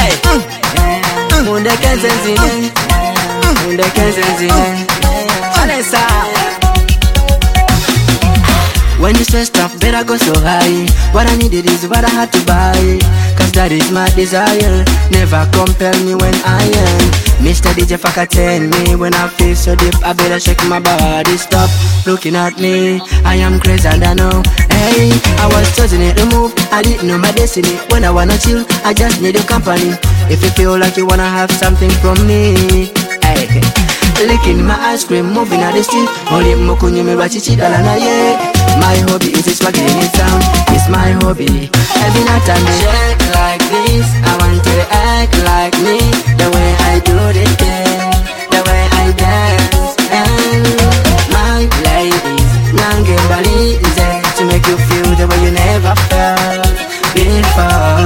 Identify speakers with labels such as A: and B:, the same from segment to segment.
A: When you say stop, better go so high. What I needed is what I had to buy, cause that is my desire. Never compel me when I am Mr. DJ fucker, tell me when I feel so deep, I better shake my body. Stop looking at me, I am crazy and I know. Hey, I was chosen to move, I didn't know my destiny. When I wanna chill, I just need your company. If you feel like you wanna have something from me, hey, licking my ice cream, moving on the street. Only mokunyu me rachichi dalana, yeah. My hobby is swagging in sound, it's my hobby. Every night I shake like this, I want to act like me. The way I do this thing, the way I dance. And my ladies, nange balize, to make you feel the way you never felt before.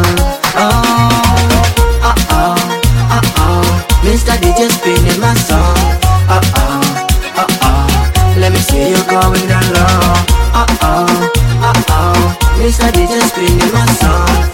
A: Mr. DJ spinning my song. Let me see you going down low. Mr. DJ spinning my song.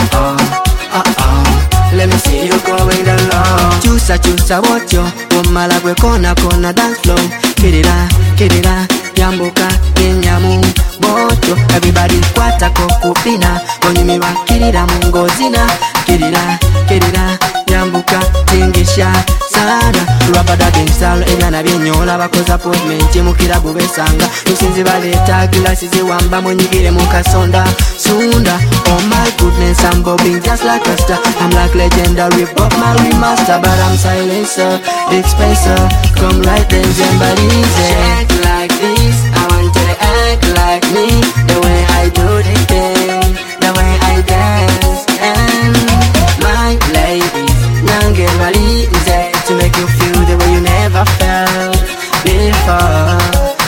A: Let me see you going down low. Chusa chusa wocho, womala kwe kona kona dance flow. Kirira, yambuka, kinyamu, bocho. Everybody kwata kokupina, konyumiwa kirira mungozina. Kirira, yambuka, tingisha sana. Rabada style, ebyana byenyola bakoza appointment mukira bubesanga. Lusinzi baleta glasses wamba munyigire mukasonda sunda. Oh my goodness, I'm bobbing just like a star. I'm like legendary Bob Marley master, but I'm silencer, big spacer. Come right then, Zembalize. Shake like this, I want to act like me. The way I do the thing, the way I dance. And my ladies, nange balize, to make you feel the way you never felt before.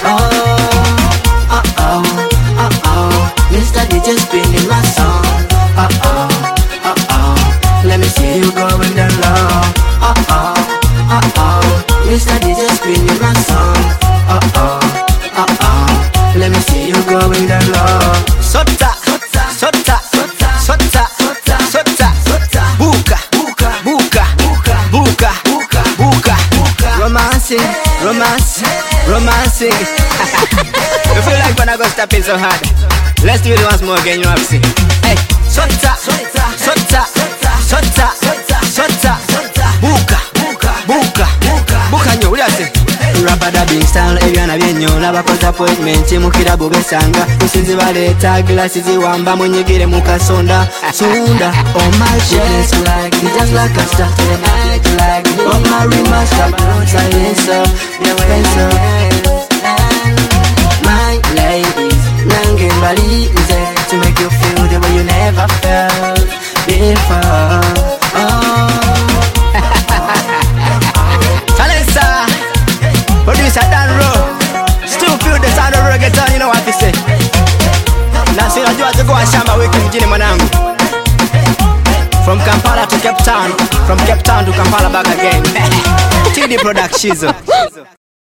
A: Mr. DJ spinning my song. Let me see you going down low. Mr. DJ spinning my song. Let me see you going down low. Sota, romancing. You feel like when I go stepping so hard? Let's do it once more again, you know what I'm saying? Hey, sota, buka nyo, what do you say? Rabada style, ebyana byenyola bakoza appointment mukira bubesanga. Lusinzi baleta glasses wamba munyigire mukasonda sunda. Oh my goodness, like me just like a star. Act like me, oh my remaster, silencer, dispenser. My ladies, nange balize, to make you feel the way you never felt before. Producer Dan Rowe, still feel the sound of reggaeton, you know what to say. Now see, unajua tuko wa shamba wiki mjini mwanangu. From Kampala to Cape Town, from Cape Town to Kampala back again. TD Production.